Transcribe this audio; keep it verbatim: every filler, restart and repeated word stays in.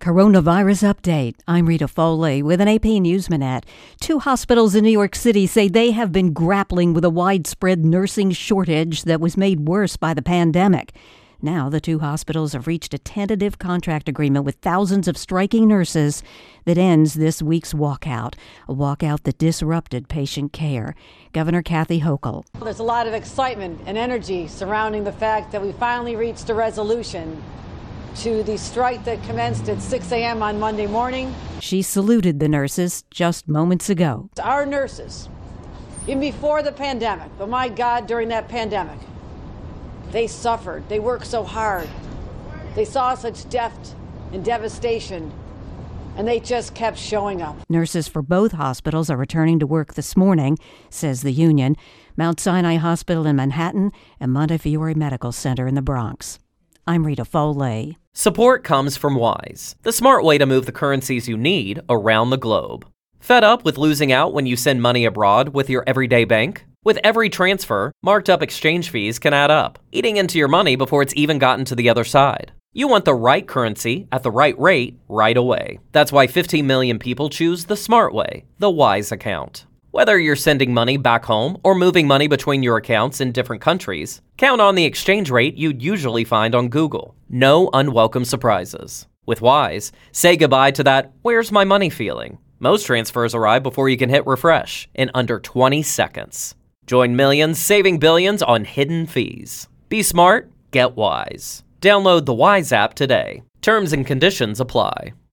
Coronavirus update. I'm Rita Foley with an A P News Minute. Two hospitals in New York City say they have been grappling with a widespread nursing shortage that was made worse by the pandemic. Now the two hospitals have reached a tentative contract agreement with thousands of striking nurses that ends this week's walkout, a walkout that disrupted patient care. Governor Kathy Hochul. There's a lot of excitement and energy surrounding the fact that we finally reached a resolution to the strike that commenced at six a.m. on Monday morning. She saluted the nurses just moments ago. Our nurses, even before the pandemic, but my God, during that pandemic, they suffered. They worked so hard. They saw such death and devastation, and they just kept showing up. Nurses for both hospitals are returning to work this morning, says the union. Mount Sinai Hospital in Manhattan and Montefiore Medical Center in the Bronx. I'm Rita Foley. Support comes from Wise, the smart way to move the currencies you need around the globe. Fed up with losing out when you send money abroad with your everyday bank? With every transfer, marked up exchange fees can add up, eating into your money before it's even gotten to the other side. You want the right currency at the right rate right away. That's why fifteen million people choose the smart way, the Wise account. Whether you're sending money back home or moving money between your accounts in different countries, count on the exchange rate you'd usually find on Google. No unwelcome surprises. With Wise, say goodbye to that "where's my money" feeling. Most transfers arrive before you can hit refresh in under twenty seconds. Join millions saving billions on hidden fees. Be smart, get Wise. Download the Wise app today. Terms and conditions apply.